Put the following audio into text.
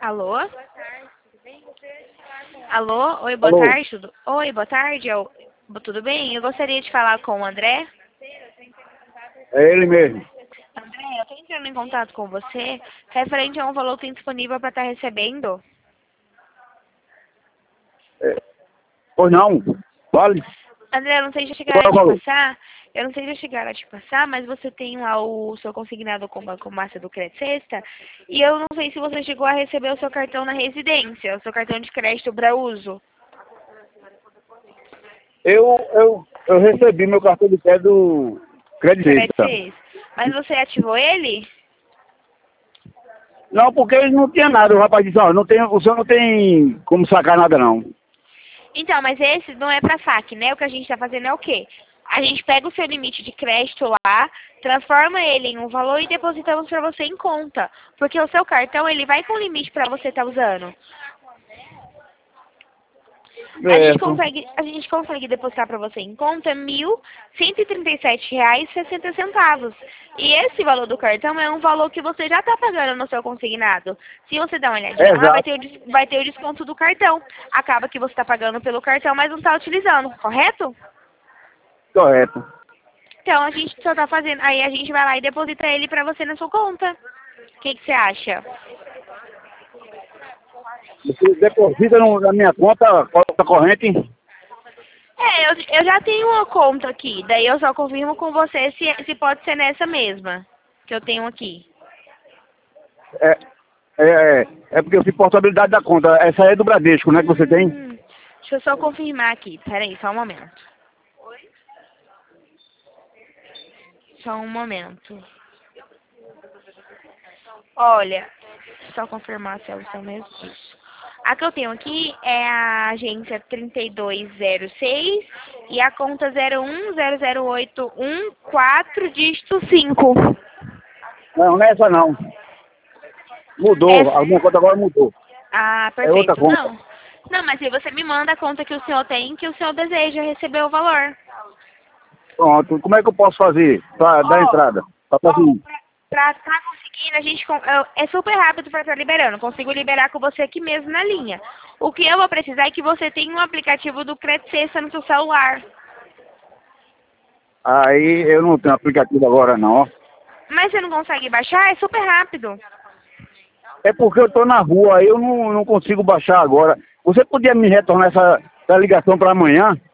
Alô? Alô? Oi, boa Alô? tarde. Oi, boa tarde. Tudo bem? Eu gostaria de falar com o André. É ele mesmo. André, eu estou entrando em contato com você referente a um valor que tem disponível para estar recebendo. Pois não? Vale? André, eu não sei se já Qual chegaram é a o te valor? passar. Eu não sei se já chegaram a te passar, mas você tem lá o seu consignado com o Banco Master do Crédito Sexta. E eu não sei se você chegou a receber o seu cartão na residência, o seu cartão de crédito para uso. Eu recebi meu cartão de crédito do Crédito Crédito Sexta. Sexta. Mas você ativou ele? Não, porque ele não tinha nada. O rapaz disse, ó, não tem, o senhor não tem como sacar nada não. Então, mas esse não é para saque, né? O que a gente está fazendo é o quê? A gente pega o seu limite de crédito lá, transforma ele em um valor e depositamos para você em conta. Porque o seu cartão, ele vai com limite para você estar usando. Certo. A gente consegue depositar para você em conta R$ 1.137,60. E esse valor do cartão é um valor que você já está pagando no seu consignado. Se você dar uma olhadinha lá, Exato. vai ter o desconto do cartão. Acaba que você está pagando pelo cartão, mas não está utilizando, correto? Correto. Então a gente só tá fazendo. Aí a gente vai lá e deposita ele para você na sua conta. O que você acha? Você deposita na minha conta corrente. Eu já tenho uma conta aqui. Daí eu só confirmo com você se pode ser nessa mesma que eu tenho aqui. É, é porque eu fiz portabilidade da conta. Essa aí é do Bradesco, né, que você tem? Deixa eu só confirmar aqui. Pera aí, só um momento. Só um momento. Olha, só confirmar se é o seu mesmo. Isso. A que eu tenho aqui é a agência 3206 e a conta 0100814 dígito 5. Não, não é essa não. Mudou. A minha conta agora mudou. Ah, É outra perfeito. conta. Não, mas se você me manda a conta que o senhor tem, que o senhor deseja receber o valor. Pronto. Como é que eu posso fazer para dar Ó, entrada? Para fazer ó, isso? pra tá conseguindo, é super rápido pra estar liberando. Consigo liberar com você aqui mesmo na linha. O que eu vou precisar é que você tenha um aplicativo do Crédito Sexta no seu celular. Aí eu não tenho aplicativo agora não, ó. Mas você não consegue baixar? É super rápido. É porque eu tô na rua, aí eu não consigo baixar agora. Você podia me retornar essa ligação para amanhã?